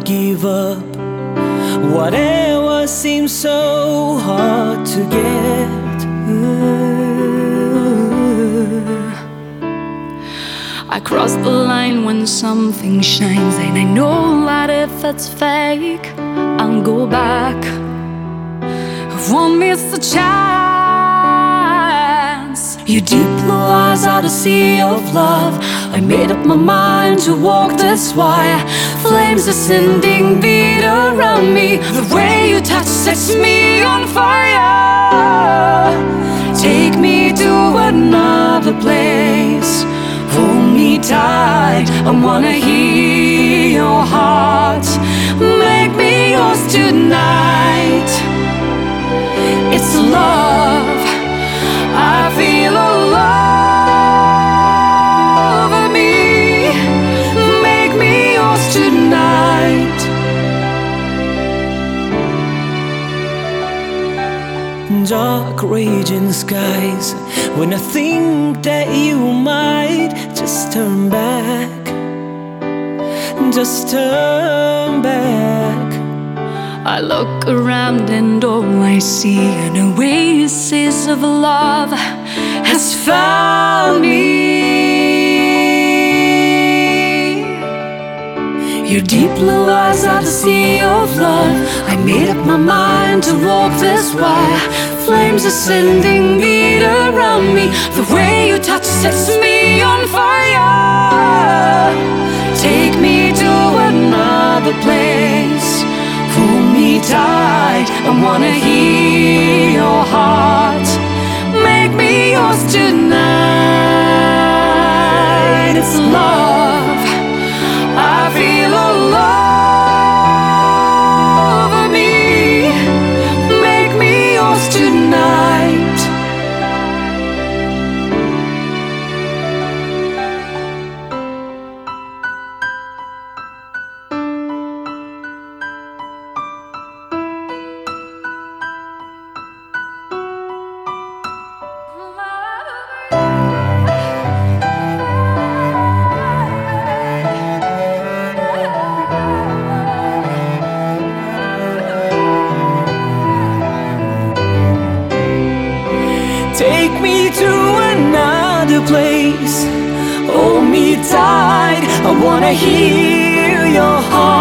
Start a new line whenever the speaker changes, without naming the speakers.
give up whatever seems so hard to get.
I cross the line when something shines, and I know that if it's fake, I'll go back. I won't miss the chance. Your deep blue eyes are the sea of love. I made up my mind to walk this wire. Flames ascending beat around me. The way you touch sets me on fire. Take me to another place. Hold me tight, I wanna hear your heart. Make me yours tonight. It's love, I feel all over me. Make me yours tonight.
Dark raging skies, when I think that you might just turn back, just turn back.
I look around and all I see an oasis of love has found me. Your deep blue eyes are the sea of love. I made up my mind to walk this wire. Flames ascending beat around me. The way you touch sets me on fire. Take me to another place. Hold me tight, I wanna hear your heart. Make me yours tonight. It's love, I feel all over me. Make me yours tonight.
Take me to another place. Hold me tight, I wanna hear your heart.